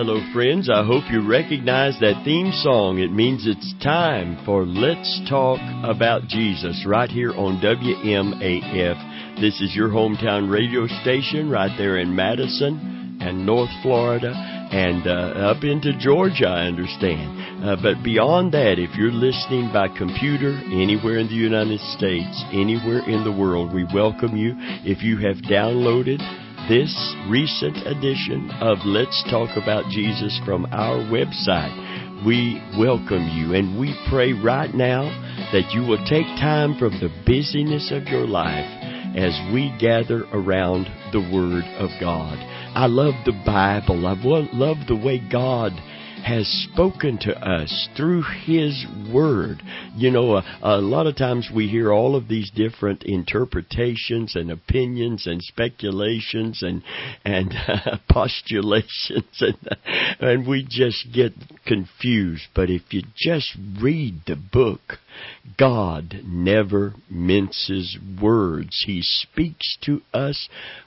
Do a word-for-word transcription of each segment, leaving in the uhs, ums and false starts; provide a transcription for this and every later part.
Hello, friends. I hope you recognize that theme song. It means it's time for Let's Talk About Jesus right here on W M A F. This is your hometown radio station right there in Madison and North Florida and uh, up into Georgia, I understand. Uh, but beyond that, if you're listening by computer anywhere in the United States, anywhere in the world, we welcome you. If you have downloaded this recent edition of Let's Talk About Jesus from our website, we welcome you, and we pray right now that you will take time from the busyness of your life as we gather around the Word of God. I love the Bible. I love the way God has spoken to us through His Word. You know, a, a lot of times we hear all of these different interpretations and opinions and speculations and and uh, postulations, and, and we just get confused. But if you just read the book, God never minces words. He speaks to us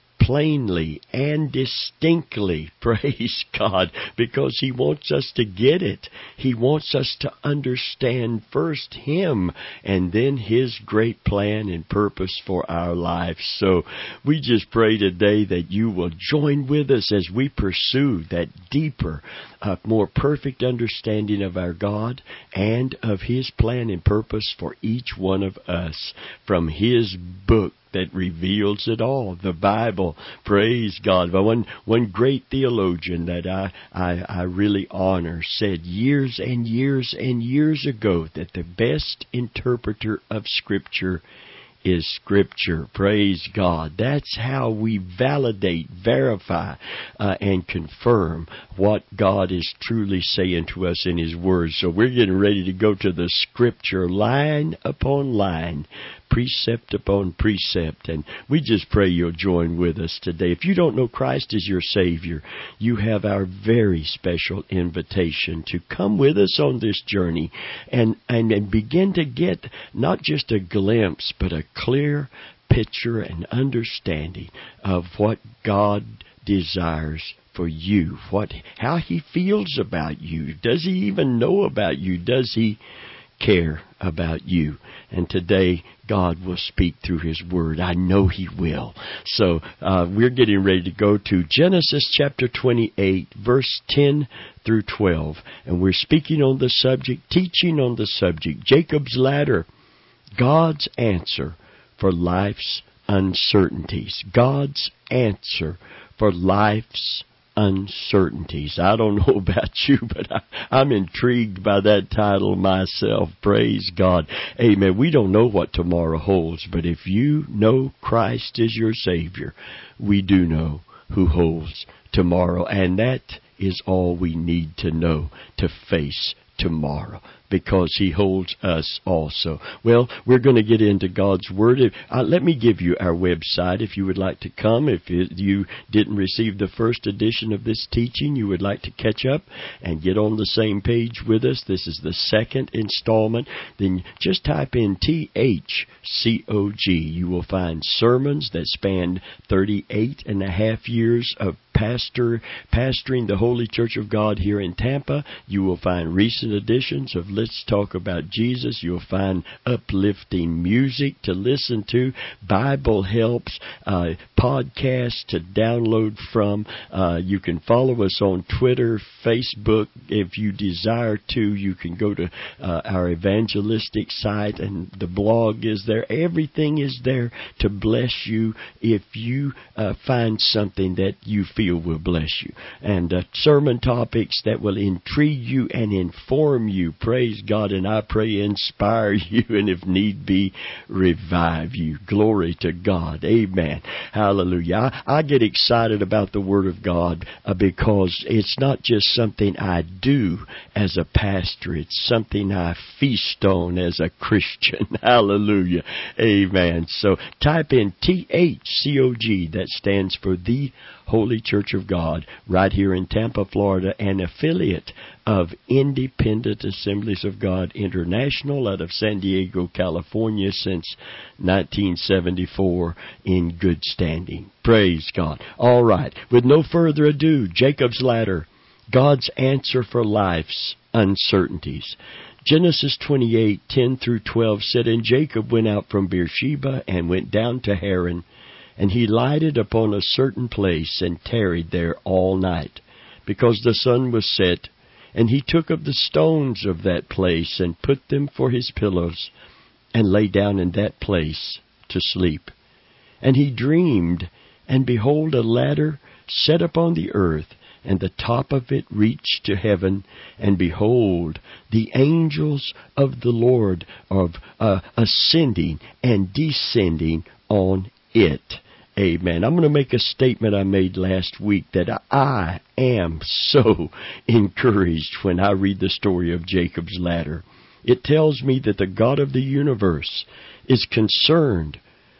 plainly and distinctly, praise God, because He wants us to get it. He wants us to understand first Him and then His great plan and purpose for our lives. So we just pray today that you will join with us as we pursue that deeper, uh, more perfect understanding of our God and of His plan and purpose for each one of us from His book that reveals it all, the Bible. Praise God. But one one great theologian that I, I I really honor said years and years and years ago that the best interpreter of Scripture is Scripture. Praise God. That's how we validate, verify, uh, and confirm what God is truly saying to us in His Word. So we're getting ready to go to the Scripture line upon line, precept upon precept, and we just pray you'll join with us today. If you don't know Christ as your Savior, you have our very special invitation to come with us on this journey and, and, and begin to get not just a glimpse, but a clear picture and understanding of what God desires for you, what how He feels about you. Does He even know about you? Does He care about you? And today God will speak through His Word. I know He will. So uh, we're getting ready to go to Genesis chapter twenty-eight, verse ten through twelve. And we're speaking on the subject, teaching on the subject, Jacob's ladder, God's answer for life's uncertainties. God's answer for life's uncertainties. I don't know about you, but I, I'm intrigued by that title myself. Praise God. Amen. We don't know what tomorrow holds, but if you know Christ is your Savior, we do know who holds tomorrow. And that is all we need to know to face tomorrow, because He holds us also. Well, we're going to get into God's Word. Uh, let me give you our website if you would like to come. If it, you didn't receive the first edition of this teaching, you would like to catch up and get on the same page with us. This is the second installment. Then just type in T H C O G. You will find sermons that span thirty-eight and a half years of pastor pastoring the Holy Church of God here in Tampa. You will find recent editions of Let's Talk About Jesus. You'll find uplifting music to listen to, Bible helps, uh, podcasts to download from. Uh, you can follow us on Twitter, Facebook. If you desire to, you can go to uh, our evangelistic site, and the blog is there. Everything is there to bless you if you uh, find something that you feel will bless you. And uh, sermon topics that will intrigue you and inform you. Praise God. And I pray inspire you, and if need be, revive you. Glory to God. Amen. Hallelujah. I, I get excited about the Word of God uh, because it's not just something I do as a pastor. It's something I feast on as a Christian. Hallelujah. Amen. So type in T H C O G. That stands for the Holy Church of God, right here in Tampa, Florida, an affiliate of Independent Assemblies of God International out of San Diego, California, since nineteen seventy-four, in good standing. Praise God. All right. With no further ado, Jacob's ladder, God's answer for life's uncertainties. Genesis twenty-eight, ten through twelve said, And Jacob went out from Beersheba and went down to Haran, and he lighted upon a certain place and tarried there all night, because the sun was set. And he took of the stones of that place and put them for his pillows, and lay down in that place to sleep. And he dreamed, and behold, a ladder set upon the earth, and the top of it reached to heaven, and behold, the angels of the Lord of uh, ascending and descending on it. Amen. I'm going to make a statement I made last week that I am so encouraged when I read the story of Jacob's ladder. It tells me that the God of the universe is concerned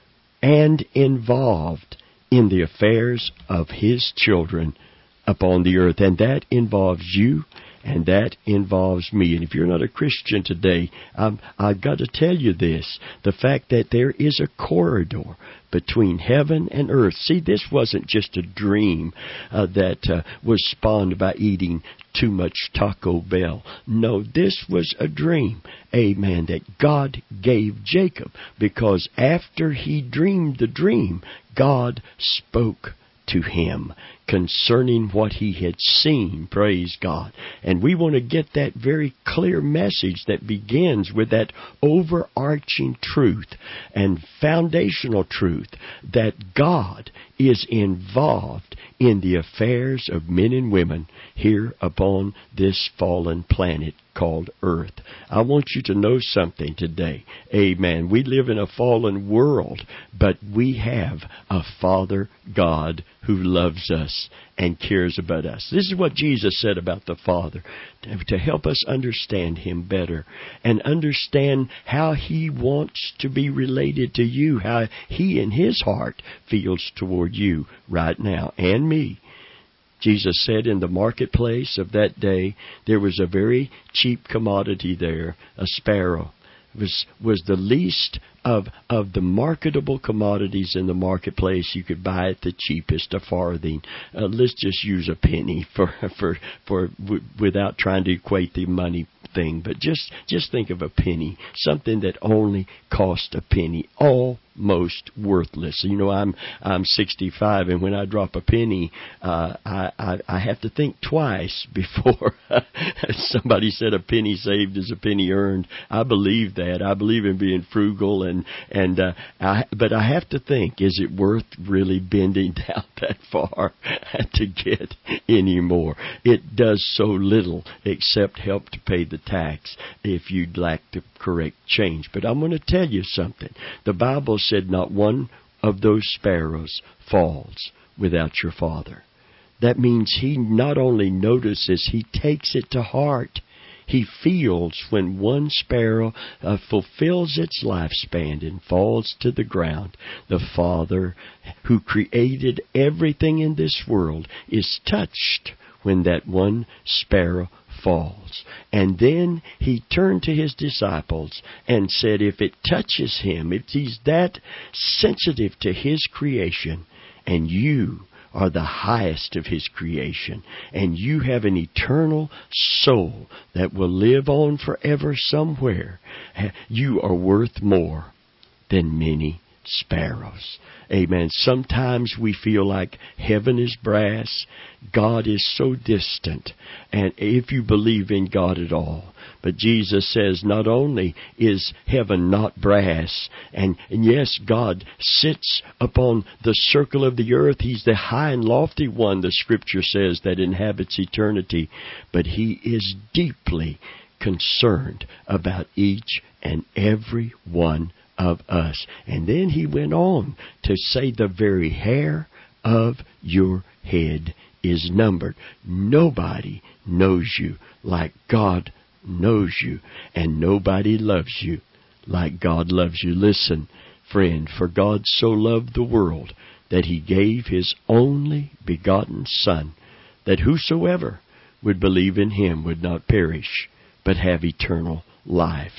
and involved in the affairs of His children upon the earth. And that involves you, and that involves me. And if you're not a Christian today, I'm, I've got to tell you this. The fact that there is a corridor between heaven and earth. See, this wasn't just a dream uh, that uh, was spawned by eating too much Taco Bell. No, this was a dream, amen, that God gave Jacob, because after he dreamed the dream, God spoke to him concerning what he had seen. Praise God. And we want to get that very clear message that begins with that overarching truth and foundational truth that God is involved in the affairs of men and women here upon this fallen planet called Earth. I want you to know something today. Amen. We live in a fallen world, but we have a Father God who loves us and cares about us. This is what Jesus said about the Father, to help us understand Him better and understand how He wants to be related to you, how He in His heart feels toward you right now and me. Jesus said in the marketplace of that day, there was a very cheap commodity there, a sparrow. It was, was the least of, of the marketable commodities in the marketplace. You could buy it the cheapest, a farthing. Uh, let's just use a penny for, for, for, w- without trying to equate the money thing. But just, just think of a penny, something that only cost a penny, almost worthless. You know, I'm, I'm sixty-five, and when I drop a penny, uh, I, I, I have to think twice before somebody said a penny saved is a penny earned. I believe that. I believe in being frugal, and, and, uh, I, but I have to think, is it worth really bending down that far to get any more? It does so little except help to pay the tax if you'd lack the correct change. But I'm going to tell you something. The Bible said not one of those sparrows falls without your Father. That means He not only notices, He takes it to heart. He feels when one sparrow uh, fulfills its lifespan and falls to the ground. The Father who created everything in this world is touched when that one sparrow falls. And then He turned to His disciples and said, if it touches Him, if He's that sensitive to His creation, and you are the highest of His creation, and you have an eternal soul that will live on forever somewhere, you are worth more than many sparrows. Amen. Sometimes we feel like heaven is brass, God is so distant, and if you believe in God at all. But Jesus says not only is heaven not brass, and, and yes, God sits upon the circle of the earth. He's the high and lofty one, the Scripture says, that inhabits eternity. But He is deeply concerned about each and every one of us. And then He went on to say the very hair of your head is numbered. Nobody knows you like God knows you, and nobody loves you like God loves you. Listen, friend, for God so loved the world that He gave His only begotten Son, that whosoever would believe in Him would not perish, but have eternal life.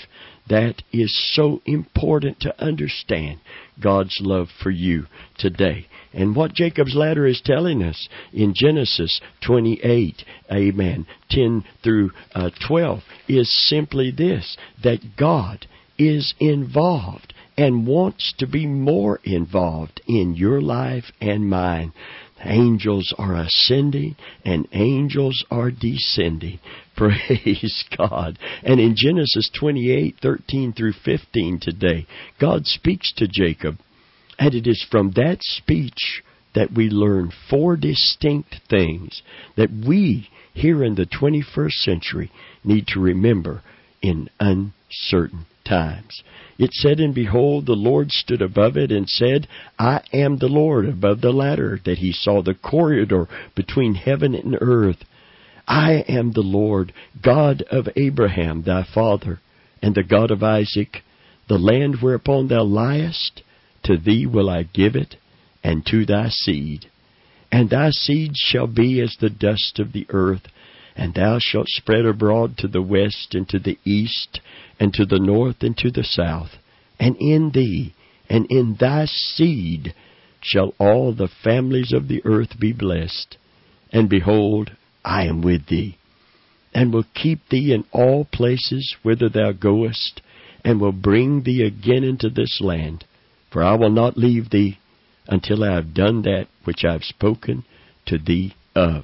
That is so important to understand God's love for you today. And what Jacob's ladder is telling us in Genesis twenty-eight, amen, ten through uh, twelve, is simply this, that God is involved and wants to be more involved in your life and mine. Angels are ascending and angels are descending. Praise God. And in Genesis twenty-eight, thirteen through fifteen today, God speaks to Jacob. And it is from that speech that we learn four distinct things that we here in the twenty-first century need to remember in uncertain times. It said, and behold, the Lord stood above it and said, I am the Lord above the ladder, that he saw the corridor between heaven and earth. I am the Lord, God of Abraham, thy father, and the God of Isaac. The land whereupon thou liest, to thee will I give it, and to thy seed. And thy seed shall be as the dust of the earth, and thou shalt spread abroad to the west and to the east, and to the north and to the south. And in thee and in thy seed shall all the families of the earth be blessed. And behold, I am with thee, and will keep thee in all places whither thou goest, and will bring thee again into this land. For I will not leave thee until I have done that which I have spoken to thee of.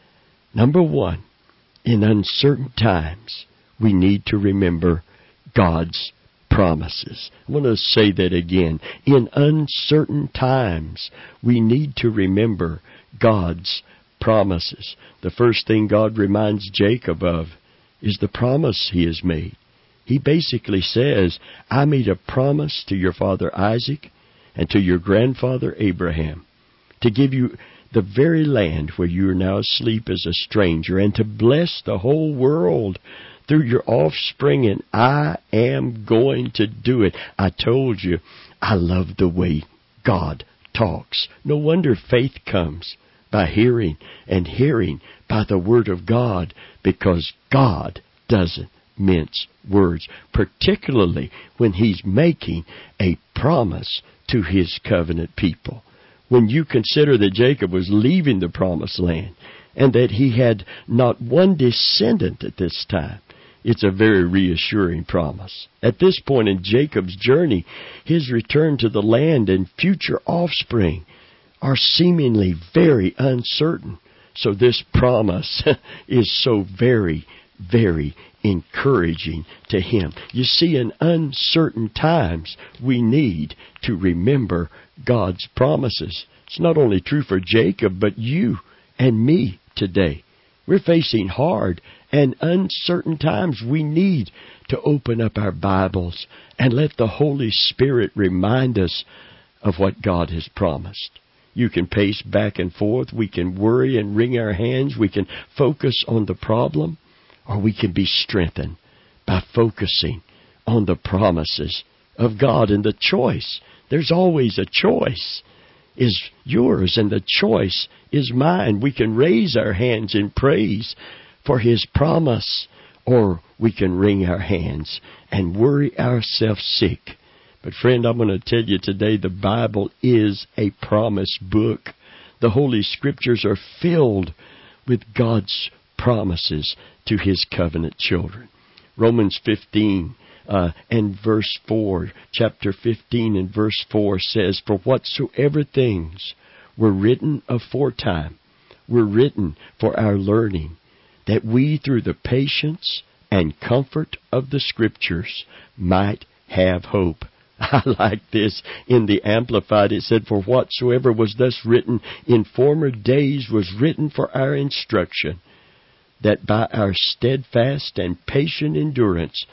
Number one, in uncertain times, we need to remember God's promises. I want to say that again. In uncertain times, we need to remember God's promises. The first thing God reminds Jacob of is the promise he has made. He basically says, I made a promise to your father Isaac and to your grandfather Abraham to give you the very land where you are now asleep as a stranger, and to bless the whole world through your offspring, and I am going to do it. I told you, I love the way God talks. No wonder faith comes by hearing, and hearing by the Word of God, because God doesn't mince words, particularly when He's making a promise to His covenant people. When you consider that Jacob was leaving the promised land, and that he had not one descendant at this time, it's a very reassuring promise. At this point in Jacob's journey, his return to the land and future offspring are seemingly very uncertain. So this promise is so very, very encouraging to him. You see, in uncertain times, we need to remember God's promises. It's not only true for Jacob, but you and me today. We're facing hard and uncertain times. We need to open up our Bibles and let the Holy Spirit remind us of what God has promised. You can pace back and forth. We can worry and wring our hands. We can focus on the problem, or we can be strengthened by focusing on the promises of God. And the choice, there's always a choice, is yours, and the choice is mine. We can raise our hands in praise for His promise, or we can wring our hands and worry ourselves sick. But friend, I'm going to tell you today, the Bible is a promise book. The Holy Scriptures are filled with God's promises to His covenant children. Romans fifteen uh, and verse four, chapter fifteen and verse four says, For whatsoever things were written aforetime were written for our learning, that we through the patience and comfort of the Scriptures might have hope. I like this. In the Amplified, it said, For whatsoever was thus written in former days was written for our instruction, that by our steadfast and patient endurance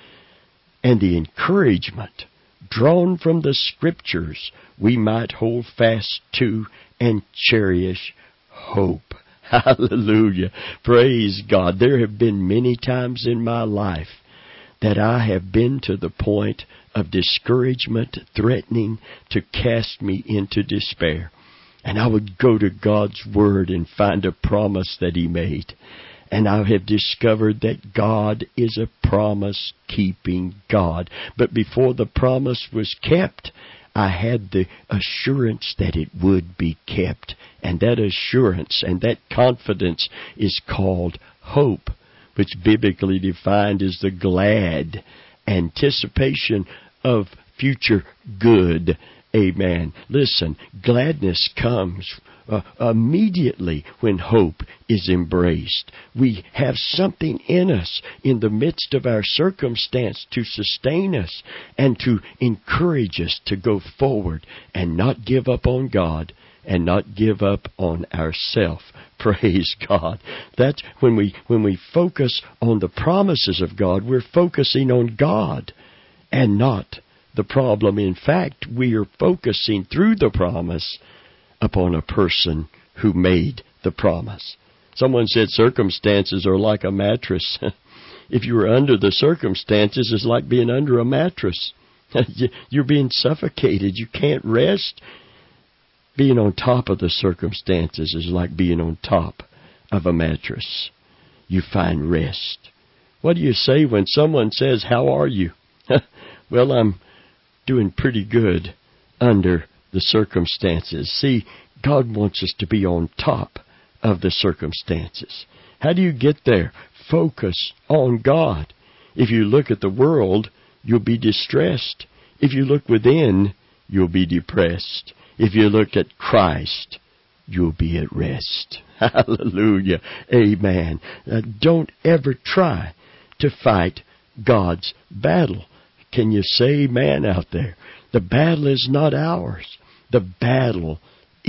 and the encouragement drawn from the Scriptures, we might hold fast to and cherish hope. Hallelujah. Praise God. There have been many times in my life that I have been to the point of discouragement, threatening to cast me into despair. And I would go to God's Word and find a promise that He made. And I have discovered that God is a promise-keeping God. But before the promise was kept, I had the assurance that it would be kept. And that assurance and that confidence is called hope, which biblically defined as the glad anticipation of future good. Amen. Listen, gladness comes uh, immediately when hope is embraced. We have something in us in the midst of our circumstance to sustain us and to encourage us to go forward and not give up on God and not give up on ourselves. Praise God. That's when we when we focus on the promises of God, we're focusing on God and not the problem. In fact, we are focusing through the promise upon a person who made the promise. Someone said circumstances are like a mattress. If you're under the circumstances, it's like being under a mattress. You're being suffocated. You can't rest. Being on top of the circumstances is like being on top of a mattress. You find rest. What do you say when someone says, "How are you?" Well, I'm doing pretty good under the circumstances. See, God wants us to be on top of the circumstances. How do you get there? Focus on God. If you look at the world, you'll be distressed. If you look within, you'll be depressed. If you look at Christ, you'll be at rest. Hallelujah. Amen. Uh, don't ever try to fight God's battle. Can you say amen out there? The battle is not ours. The battle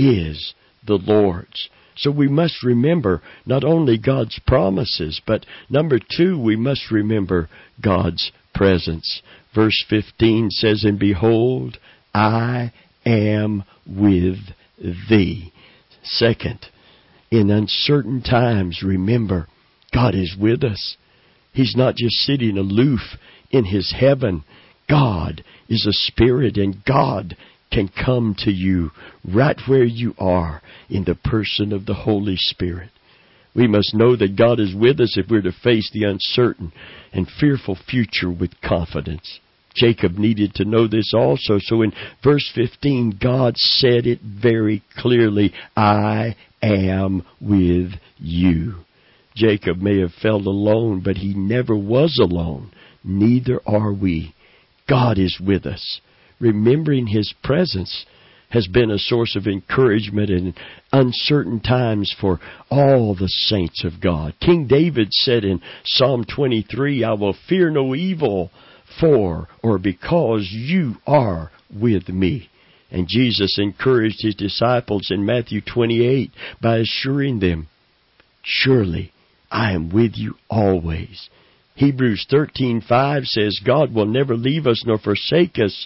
is the Lord's. So we must remember not only God's promises, but number two, we must remember God's presence. Verse fifteen says, "And behold, I am with thee." Second, in uncertain times, remember, God is with us. He's not just sitting aloof in His heaven. God is a spirit, and God can come to you right where you are in the person of the Holy Spirit. We must know that God is with us if we're to face the uncertain and fearful future with confidence. Jacob needed to know this also. So in verse fifteen, God said it very clearly, "I am with you." Jacob may have felt alone, but he never was alone. Neither are we. God is with us. Remembering His presence has been a source of encouragement in uncertain times for all the saints of God. King David said in Psalm twenty-three, "I will fear no evil, for or because you are with me." And Jesus encouraged His disciples in Matthew twenty-eight by assuring them, "Surely I am with you always." Hebrews thirteen five says God will never leave us nor forsake us.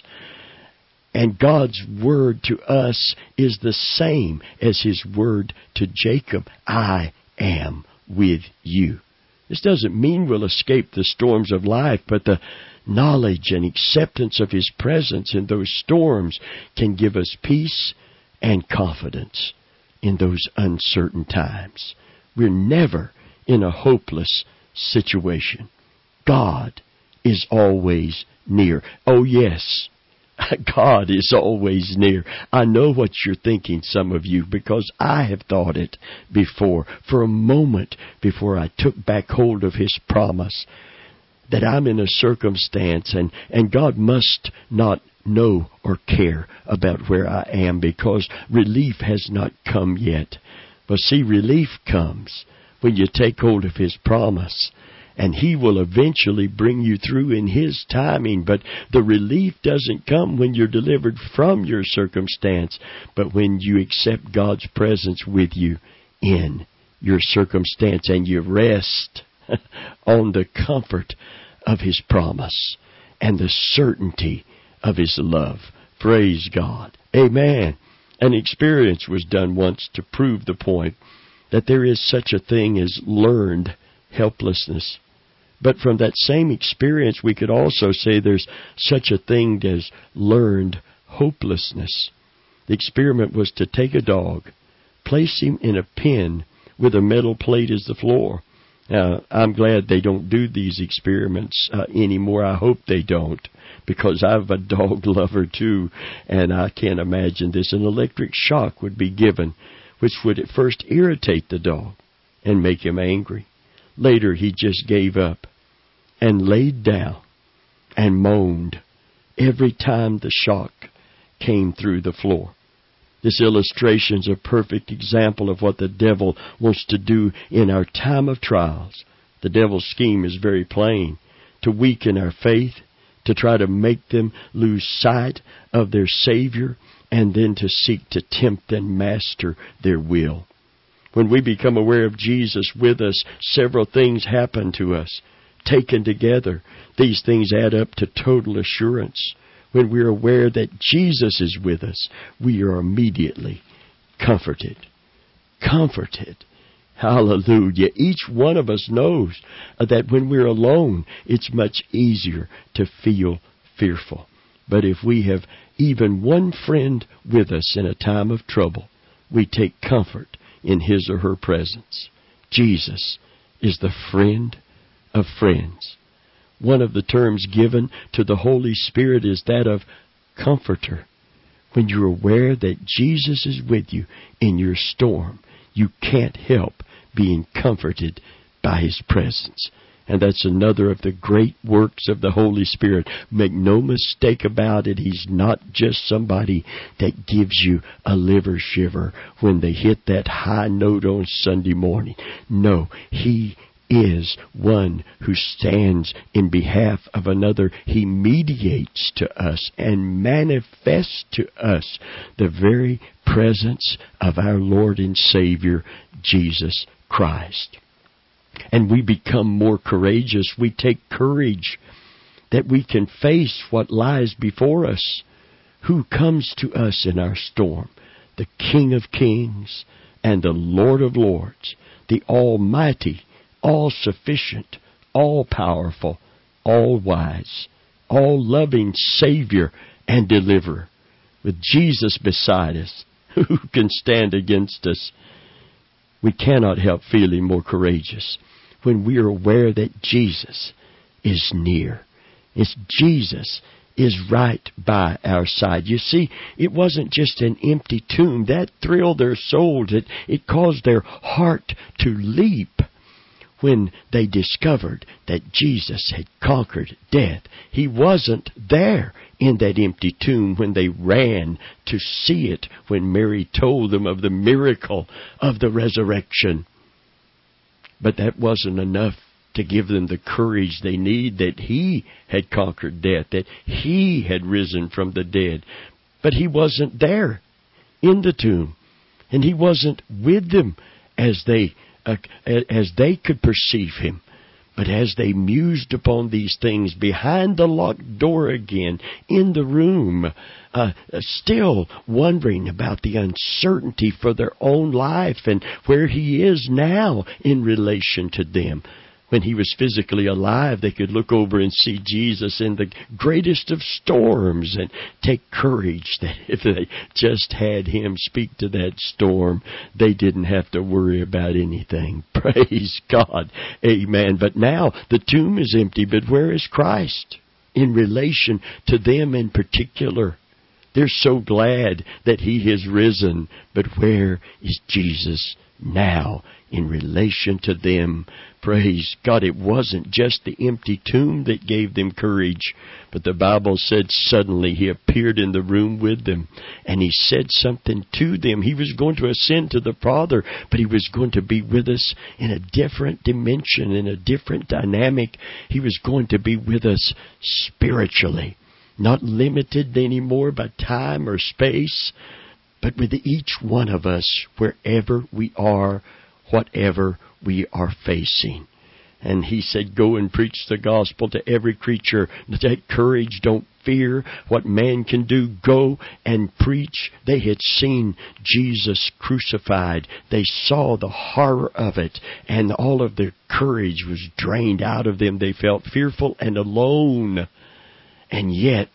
And God's word to us is the same as His word to Jacob. "I am with you." This doesn't mean we'll escape the storms of life, but the knowledge and acceptance of His presence in those storms can give us peace and confidence in those uncertain times. We're never in a hopeless situation. God is always near. Oh yes, God is always near. I know what you're thinking, some of you, because I have thought it before. For a moment before I took back hold of His promise, that I'm in a circumstance and, and God must not know or care about where I am because relief has not come yet. But see, relief comes when you take hold of His promise. And He will eventually bring you through in His timing. But the relief doesn't come when you're delivered from your circumstance, but when you accept God's presence with you in your circumstance and you rest on the comfort of His promise and the certainty of His love. Praise God. Amen. An experience was done once to prove the point that there is such a thing as learned helplessness. But from that same experience, we could also say there's such a thing as learned hopelessness. The experiment was to take a dog, place him in a pen with a metal plate as the floor, Uh, I'm glad they don't do these experiments uh, anymore. I hope they don't, because I'm a dog lover too, and I can't imagine this. An electric shock would be given, which would at first irritate the dog and make him angry. Later, he just gave up and laid down and moaned every time the shock came through the floor. This illustration is a perfect example of what the devil wants to do in our time of trials. The devil's scheme is very plain: to weaken our faith, to try to make them lose sight of their Savior, and then to seek to tempt and master their will. When we become aware of Jesus with us, several things happen to us. Taken together, these things add up to total assurance. When we're aware that Jesus is with us, we are immediately comforted. Comforted. Hallelujah. Each one of us knows that when we're alone, it's much easier to feel fearful. But if we have even one friend with us in a time of trouble, we take comfort in his or her presence. Jesus is the friend of friends. One of the terms given to the Holy Spirit is that of comforter. When you're aware that Jesus is with you in your storm, you can't help being comforted by his presence. And that's another of the great works of the Holy Spirit. Make no mistake about it, he's not just somebody that gives you a liver shiver when they hit that high note on Sunday morning. No, he is one who stands in behalf of another. He mediates to us and manifests to us the very presence of our Lord and Savior, Jesus Christ. And we become more courageous. We take courage that we can face what lies before us. Who comes to us in our storm? The King of Kings and the Lord of Lords, the Almighty, all-sufficient, all-powerful, all-wise, all-loving Savior and Deliverer. With Jesus beside us, who can stand against us? We cannot help feeling more courageous when we are aware that Jesus is near. It's Jesus is right by our side. You see, it wasn't just an empty tomb. That thrilled their souls. It, it caused their heart to leap when they discovered that Jesus had conquered death. He wasn't there in that empty tomb when they ran to see it, when Mary told them of the miracle of the resurrection. But that wasn't enough to give them the courage they need, that he had conquered death, that he had risen from the dead. But he wasn't there in the tomb, and he wasn't with them as they Uh, as they could perceive him. But as they mused upon these things behind the locked door again, in the room, uh, still wondering about the uncertainty for their own life and where he is now in relation to them. When he was physically alive, they could look over and see Jesus in the greatest of storms and take courage that if they just had him speak to that storm, they didn't have to worry about anything. Praise God. Amen. But now the tomb is empty, but where is Christ in relation to them in particular? They're so glad that he has risen, but where is Jesus now in relation to them? Praise God. It wasn't just the empty tomb that gave them courage, but the Bible said suddenly he appeared in the room with them, and he said something to them. He was going to ascend to the Father, but he was going to be with us in a different dimension, in a different dynamic. He was going to be with us spiritually, not limited anymore by time or space, but with each one of us wherever we are, whatever we are facing. And he said, go and preach the gospel to every creature. Take courage, don't fear what man can do. Go and preach. They had seen Jesus crucified. They saw the horror of it, and all of their courage was drained out of them. They felt fearful and alone. And yet,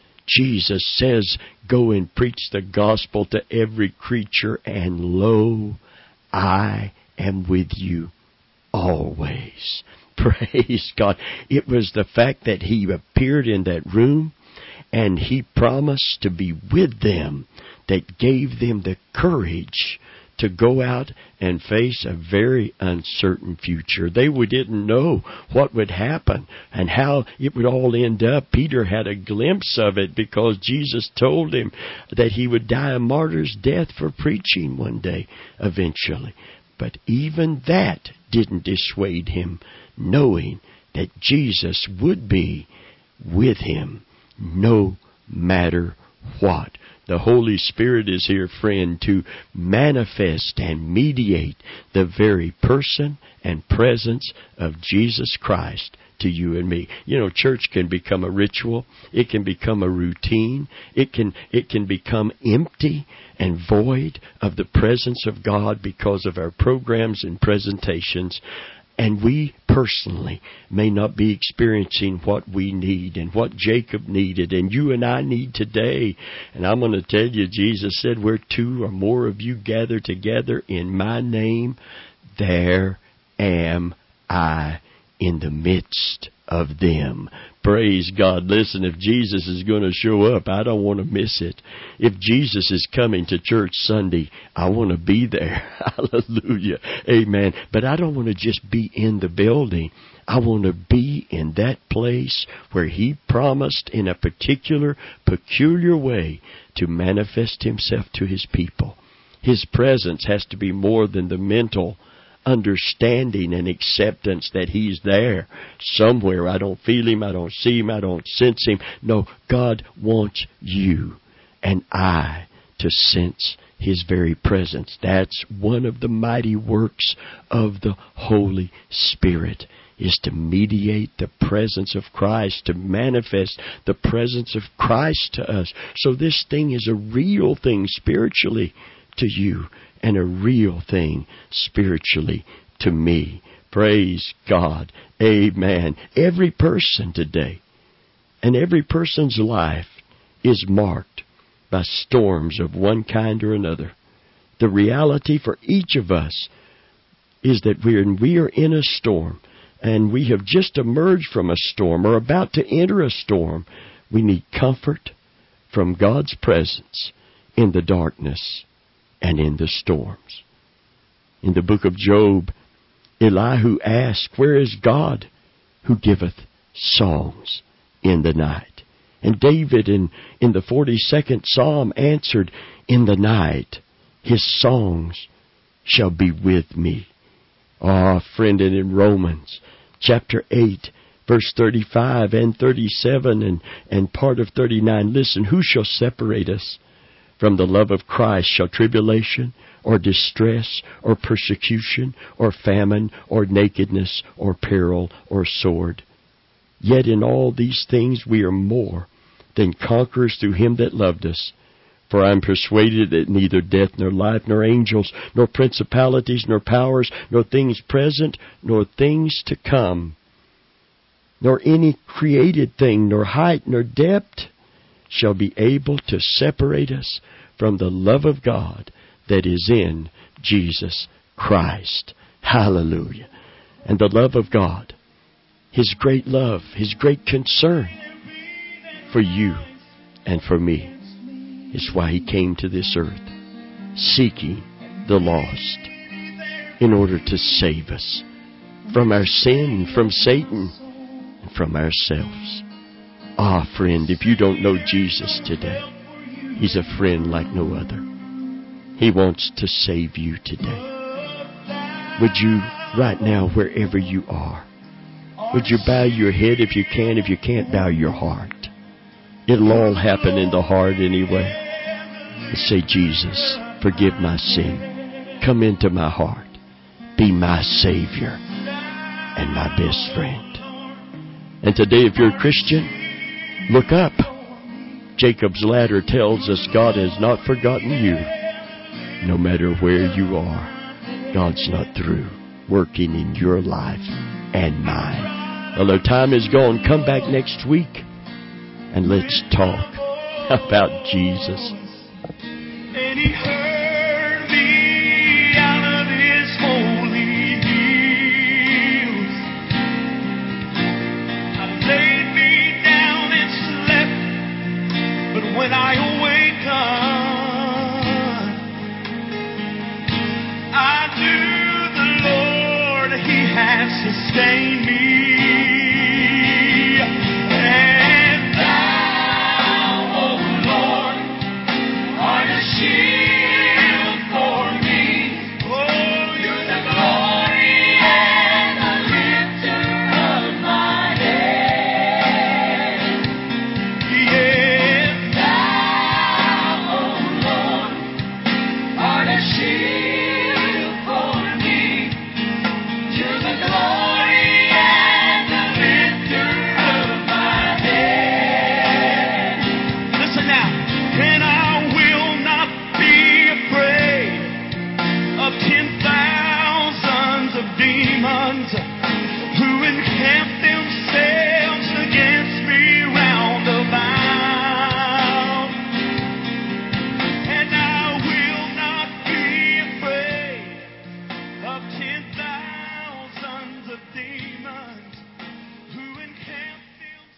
Jesus says, go and preach the gospel to every creature, and lo, I am with you always. Praise God. It was the fact that He appeared in that room and He promised to be with them that gave them the courage to go out and face a very uncertain future. They didn't know what would happen and how it would all end up. Peter had a glimpse of it because Jesus told him that he would die a martyr's death for preaching one day eventually. But even that didn't dissuade him, knowing that Jesus would be with him no matter what. The Holy Spirit is here, friend, to manifest and mediate the very person and presence of Jesus Christ to you and me. You know, church can become a ritual. It can become a routine. It can, it can become empty and void of the presence of God because of our programs and presentations. And we personally may not be experiencing what we need and what Jacob needed and you and I need today. And I'm going to tell you, Jesus said, where two or more of you gather together in my name, there am I in the midst of them. Praise God. Listen, if Jesus is going to show up, I don't want to miss it. If Jesus is coming to church Sunday, I want to be there. Hallelujah. Amen. But I don't want to just be in the building. I want to be in that place where He promised in a particular, peculiar way to manifest Himself to His people. His presence has to be more than the mental understanding and acceptance that He's there somewhere. I don't feel Him, I don't see Him, I don't sense Him. No, God wants you and I to sense His very presence. That's one of the mighty works of the Holy Spirit, is to mediate the presence of Christ, to manifest the presence of Christ to us. So this thing is a real thing spiritually to you and a real thing spiritually to me. Praise God. Amen. Every person today and every person's life is marked by storms of one kind or another. The reality for each of us is that we're, we are in a storm and we have just emerged from a storm or about to enter a storm. We need comfort from God's presence in the darkness and in the storms. In the book of Job, Elihu asked, where is God who giveth songs in the night? And David in, in the forty-second Psalm answered, in the night His songs shall be with me. Ah, oh, friend, and in Romans chapter eight, verse thirty-five and thirty-seven and, and part of thirty-nine, listen, who shall separate us from the love of Christ? Shall tribulation or distress or persecution or famine or nakedness or peril or sword? Yet in all these things we are more than conquerors through Him that loved us. For I am persuaded that neither death nor life nor angels nor principalities nor powers nor things present nor things to come nor any created thing nor height nor depth shall be able to separate us from the love of God that is in Jesus Christ. Hallelujah. And the love of God, His great love, His great concern for you and for me, is why He came to this earth, seeking the lost in order to save us from our sin, from Satan, and from ourselves. Ah, friend, if you don't know Jesus today, He's a friend like no other. He wants to save you today. Would you, right now, wherever you are, would you bow your head if you can? If you can't, bow your heart. It'll all happen in the heart anyway. And say, Jesus, forgive my sin. Come into my heart. Be my Savior and my best friend. And today, if you're a Christian, look up. Jacob's ladder tells us God has not forgotten you. No matter where you are, God's not through working in your life and mine. Well, our time is gone. Come back next week and let's talk about Jesus.